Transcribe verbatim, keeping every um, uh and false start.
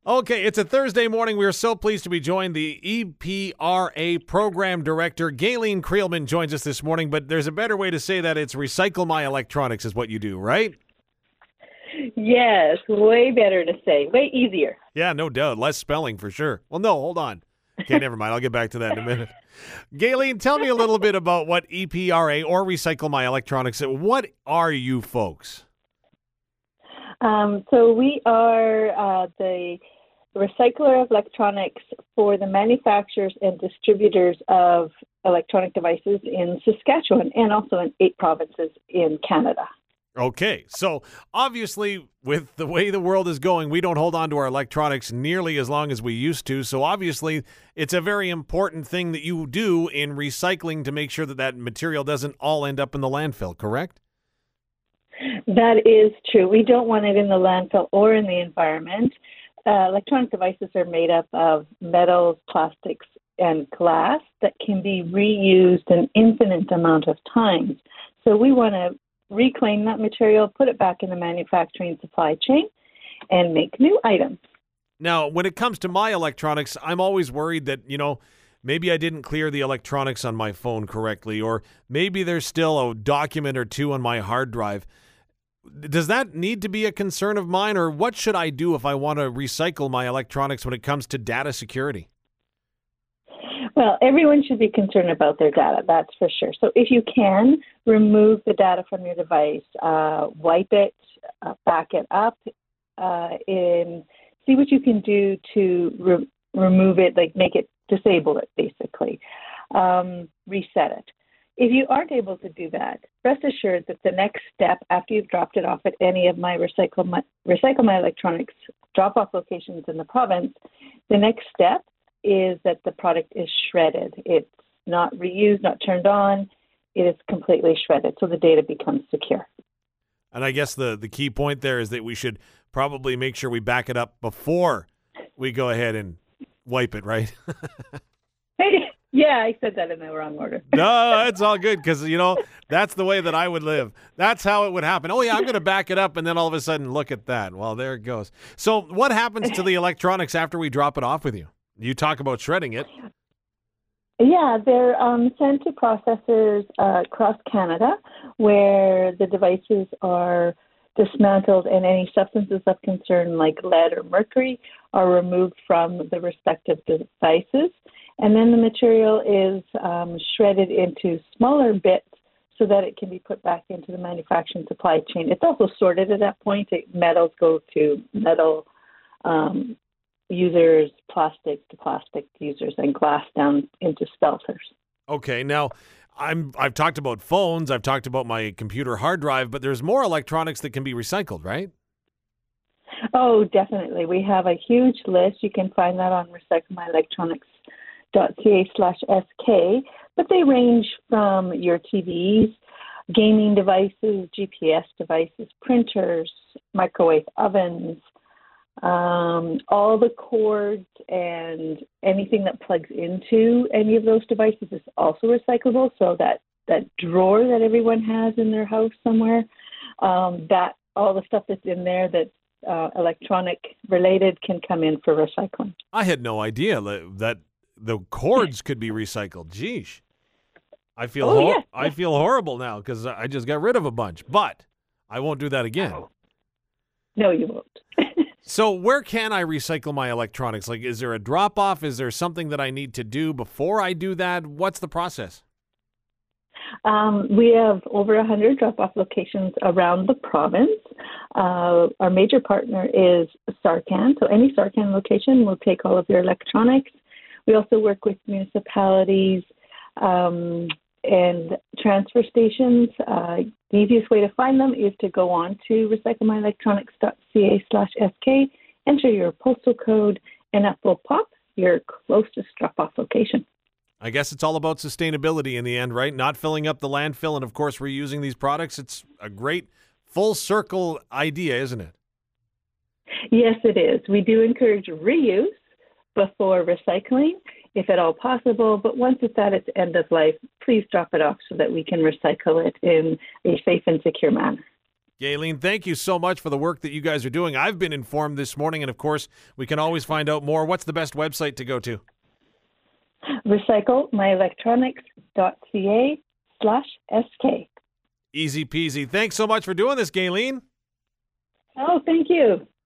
Okay, it's a Thursday morning. We are so pleased to be joined. The E P R A Program Director, Gayleen Creelman, joins us this morning, but there's a better way to say that. It's Recycle My Electronics is what you do, right? Yes, way better to say. Way easier. Yeah, no doubt. Less spelling for sure. Well, no, hold on. Okay, never mind. I'll get back to that in a minute. Gayleen, tell me a little bit about what E P R A or Recycle My Electronics, what are you folks? Um, so we are uh, the recycler of electronics for the manufacturers and distributors of electronic devices in Saskatchewan and also in eight provinces in Canada. Okay, so obviously with the way the world is going, we don't hold on to our electronics nearly as long as we used to. So obviously it's a very important thing that you do in recycling to make sure that that material doesn't all end up in the landfill, correct? That is true. We don't want it in the landfill or in the environment. Uh, electronic devices are made up of metals, plastics, and glass that can be reused an infinite amount of times. So we want to reclaim that material, put it back in the manufacturing supply chain, and make new items. Now, when it comes to my electronics, I'm always worried that, you know, maybe I didn't clear the electronics on my phone correctly, or maybe there's still a document or two on my hard drive. Does that need to be a concern of mine, or what should I do if I want to recycle my electronics when it comes to data security? Well, everyone should be concerned about their data, that's for sure. So if you can, remove the data from your device, uh, wipe it, uh, back it up, uh, and see what you can do to re- remove it, like make it, disable it, basically. Um, reset it. If you aren't able to do that, rest assured that the next step after you've dropped it off at any of my Recycle My, Recycle My Electronics drop-off locations in the province, the next step is that the product is shredded. It's not reused, not turned on. It is completely shredded, so the data becomes secure. And I guess the, the key point there is that we should probably make sure we back it up before we go ahead and wipe it, right? Yeah, I said that in the wrong order. No, it's all good because, you know, that's the way that I would live. That's how it would happen. Oh, yeah, I'm going to back it up, and then all of a sudden, look at that. Well, there it goes. So what happens to the electronics after we drop it off with you? You talk about shredding it. Yeah, they're um, sent to processors uh, across Canada where the devices are dismantled and any substances of concern like lead or mercury are removed from the respective devices. And then the material is um, shredded into smaller bits so that it can be put back into the manufacturing supply chain. It's also sorted at that point. It, metals go to metal um, users, plastic to plastic users, and glass down into smelters. Okay, now I'm I've talked about phones, I've talked about my computer hard drive, but there's more electronics that can be recycled, right? Oh, definitely. We have a huge list. You can find that on recycle my electronics dot c a slash s k, but they range from your T Vs, gaming devices, G P S devices, printers, microwave ovens, um, all the cords and anything that plugs into any of those devices is also recyclable. So that, that drawer that everyone has in their house somewhere, um, that all the stuff that's in there that's uh, electronic related can come in for recycling. I had no idea that the cords could be recycled. Geesh. I feel oh, hor- yeah. I feel horrible now because I just got rid of a bunch, but I won't do that again. No, you won't. So where can I recycle my electronics? Like, is there a drop-off? Is there something that I need to do before I do that? What's the process? Um, we have over one hundred drop-off locations around the province. Uh, our major partner is Sarcan, so any Sarcan location will take all of your electronics. We also work with municipalities um, and transfer stations. Uh, the easiest way to find them is to go on to recycle my electronics dot c a slash s k, enter your postal code, and up will pop your closest drop-off location. I guess it's all about sustainability in the end, right? Not filling up the landfill and, of course, reusing these products. It's a great full circle idea, isn't it? Yes, it is. We do encourage reuse before recycling, if at all possible. But once it's at its end of life, please drop it off so that we can recycle it in a safe and secure manner. Gayleen, thank you so much for the work that you guys are doing. I've been informed this morning, and of course, we can always find out more. What's the best website to go to? recycle my electronics dot c a slash S K. Easy peasy. Thanks so much for doing this, Gayleen. Oh, thank you.